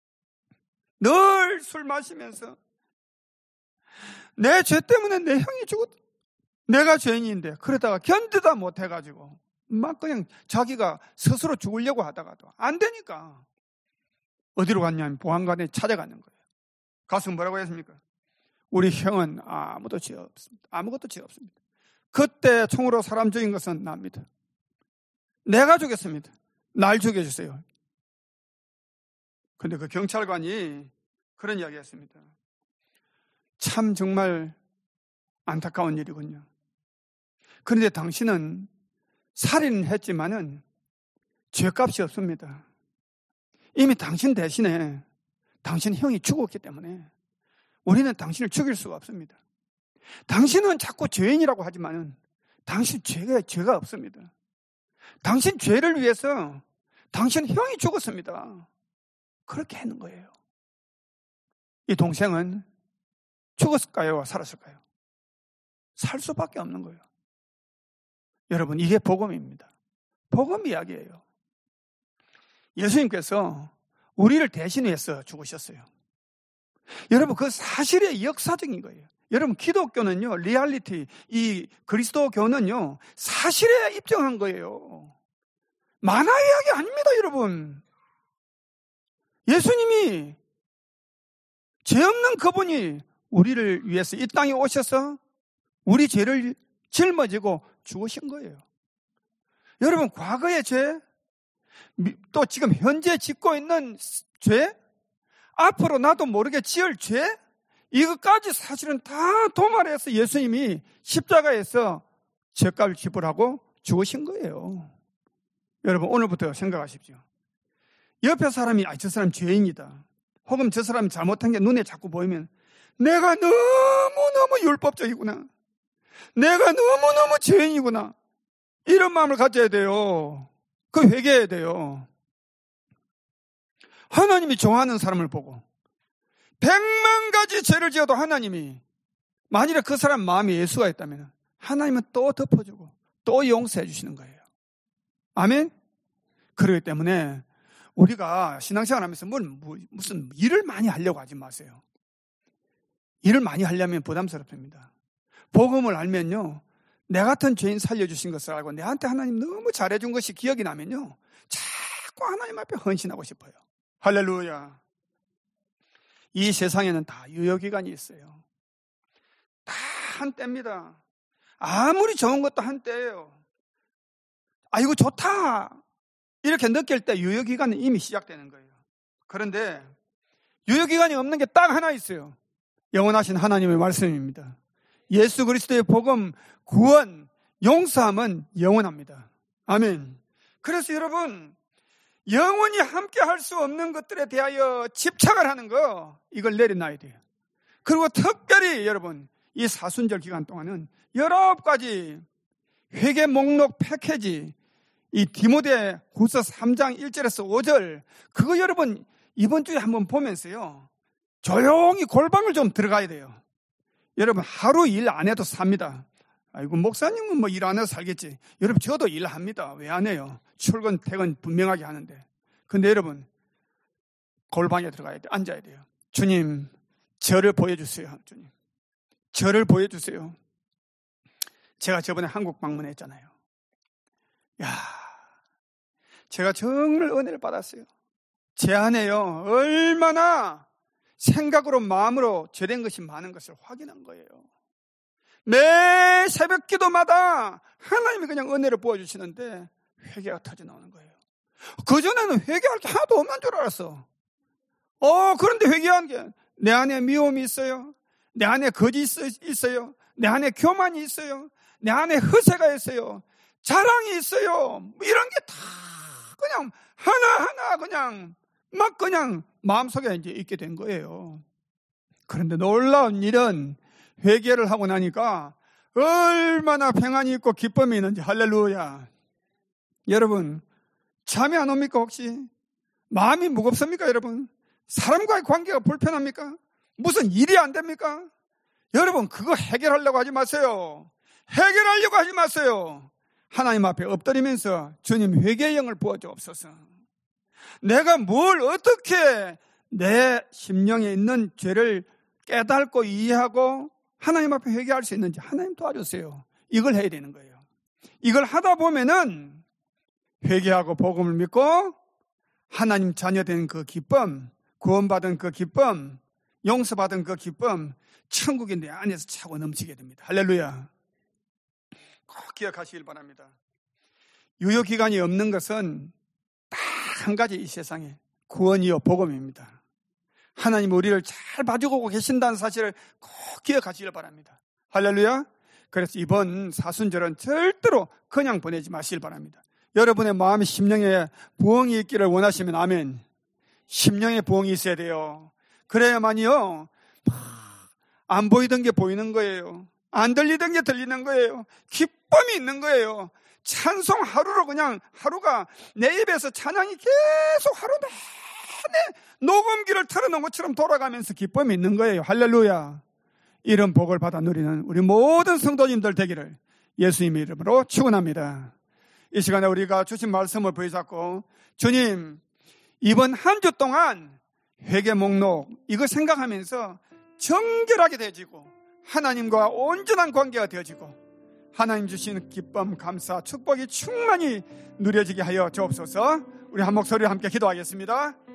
늘 술 마시면서 내 죄 때문에 내 형이 죽었다, 내가 죄인인데, 그러다가 견디다 못해가지고 막 그냥 자기가 스스로 죽으려고 하다가도 안 되니까 어디로 갔냐면 보안관에 찾아가는 거예요. 가서 뭐라고 했습니까? 우리 형은 아무도 죄 없습니다. 아무것도 죄 없습니다. 그때 총으로 사람 죽인 것은 납니다. 내가 죽였습니다. 날 죽여주세요. 근데 그 경찰관이 그런 이야기 했습니다. 참 정말 안타까운 일이군요. 그런데 당신은 살인은 했지만은 죄값이 없습니다. 이미 당신 대신에 당신 형이 죽었기 때문에 우리는 당신을 죽일 수가 없습니다. 당신은 자꾸 죄인이라고 하지만은 당신 죄가, 죄가 없습니다. 당신 죄를 위해서 당신 형이 죽었습니다. 그렇게 하는 거예요. 이 동생은 죽었을까요? 살았을까요? 살 수밖에 없는 거예요. 여러분, 이게 복음입니다. 복음 이야기예요. 예수님께서 우리를 대신해서 죽으셨어요. 여러분, 그 사실의 역사적인 거예요. 여러분, 기독교는요, 리얼리티, 이 그리스도교는요, 사실에 입증한 거예요. 만화 이야기 아닙니다, 여러분. 예수님이 죄 없는 그분이 우리를 위해서 이 땅에 오셔서 우리 죄를 짊어지고 죽으신 거예요. 여러분, 과거의 죄, 또 지금 현재 짓고 있는 죄, 앞으로 나도 모르게 지을 죄, 이것까지 사실은 다 도말해서 예수님이 십자가에서 죄값을 지불하고 죽으신 거예요. 여러분, 오늘부터 생각하십시오. 옆에 사람이 아, 저 사람 죄인이다, 혹은 저 사람이 잘못한 게 눈에 자꾸 보이면 내가 너무너무 율법적이구나, 내가 너무너무 죄인이구나, 이런 마음을 가져야 돼요. 그 회개해야 돼요. 하나님이 좋아하는 사람을 보고 백만 가지 죄를 지어도 하나님이, 만일에 그 사람 마음에 예수가 있다면 하나님은 또 덮어주고 또 용서해 주시는 거예요. 아멘? 그렇기 때문에 우리가 신앙생활 하면서 무슨 일을 많이 하려고 하지 마세요. 일을 많이 하려면 부담스럽습니다. 복음을 알면요, 내 같은 죄인 살려주신 것을 알고 내한테 하나님 너무 잘해준 것이 기억이 나면요, 자꾸 하나님 앞에 헌신하고 싶어요. 할렐루야. 이 세상에는 다 유효기간이 있어요. 다 한때입니다. 아무리 좋은 것도 한때예요. 아, 이거 좋다 이렇게 느낄 때 유효기간은 이미 시작되는 거예요. 그런데 유효기간이 없는 게 딱 하나 있어요. 영원하신 하나님의 말씀입니다. 예수 그리스도의 복음, 구원, 용서함은 영원합니다. 아멘. 그래서 여러분, 영원히 함께 할 수 없는 것들에 대하여 집착을 하는 거, 이걸 내려놔야 돼요. 그리고 특별히 여러분, 이 사순절 기간 동안은 여러 가지 회개 목록 패키지, 이 디모데 후서 삼 장 일 절에서 오 절, 그거 여러분 이번 주에 한번 보면서요, 조용히 골방을 좀 들어가야 돼요. 여러분, 하루 일 안 해도 삽니다. 아이고, 목사님은 뭐 일 안 해도 살겠지. 여러분, 저도 일합니다. 왜 안 해요? 출근, 퇴근 분명하게 하는데. 근데 여러분, 골방에 들어가야 돼. 앉아야 돼요. 주님, 저를 보여주세요. 주님, 저를 보여주세요. 제가 저번에 한국 방문했잖아요. 야, 제가 정말 은혜를 받았어요. 제 안에요, 얼마나 생각으로 마음으로 죄된 것이 많은 것을 확인한 거예요. 매 새벽 기도마다 하나님이 그냥 은혜를 부어주시는데 회개가 터져 나오는 거예요. 그전에는 회개할 게 하나도 없는 줄 알았어. 어, 그런데 회개한 게 내 안에 미움이 있어요. 내 안에 거짓이 있어요. 내 안에 교만이 있어요. 내 안에 허세가 있어요. 자랑이 있어요. 이런 게 다 그냥 하나하나 그냥 막 그냥 마음속에 이제 있게 된 거예요. 그런데 놀라운 일은 회개를 하고 나니까 얼마나 평안이 있고 기쁨이 있는지. 할렐루야. 여러분, 잠이 안 옵니까 혹시? 마음이 무겁습니까 여러분? 사람과의 관계가 불편합니까? 무슨 일이 안 됩니까? 여러분, 그거 해결하려고 하지 마세요. 해결하려고 하지 마세요. 하나님 앞에 엎드리면서 주님 회개의 영을 부어주옵소서. 내가 뭘 어떻게 내 심령에 있는 죄를 깨닫고 이해하고 하나님 앞에 회개할 수 있는지 하나님 도와주세요. 이걸 해야 되는 거예요. 이걸 하다 보면은 회개하고 복음을 믿고 하나님 자녀된 그 기쁨, 구원받은 그 기쁨, 용서받은 그 기쁨, 천국이 내 안에서 차고 넘치게 됩니다. 할렐루야. 꼭 기억하시길 바랍니다. 유효기간이 없는 것은 딱 한 가지, 이 세상에 구원이요 복음입니다. 하나님 우리를 잘 봐주고 계신다는 사실을 꼭 기억하시길 바랍니다. 할렐루야. 그래서 이번 사순절은 절대로 그냥 보내지 마시길 바랍니다. 여러분의 마음의 심령에 부흥이 있기를 원하시면 아멘. 심령에 부흥이 있어야 돼요. 그래야만이요 안 보이던 게 보이는 거예요. 안 들리던 게 들리는 거예요. 기쁨이 있는 거예요. 찬송 하루로 그냥 하루가 내 입에서 찬양이 계속 하루 내내 녹음기를 틀어놓은 것처럼 돌아가면서 기쁨이 있는 거예요. 할렐루야. 이런 복을 받아 누리는 우리 모든 성도님들 되기를 예수님의 이름으로 축원합니다. 이 시간에 우리가 주신 말씀을 부여잡고 주님 이번 한 주 동안 회개 목록 이거 생각하면서 정결하게 되어지고 하나님과 온전한 관계가 되어지고 하나님 주시는 기쁨, 감사, 축복이 충만히 누려지게 하여 주옵소서. 우리 한 목소리로 함께 기도하겠습니다.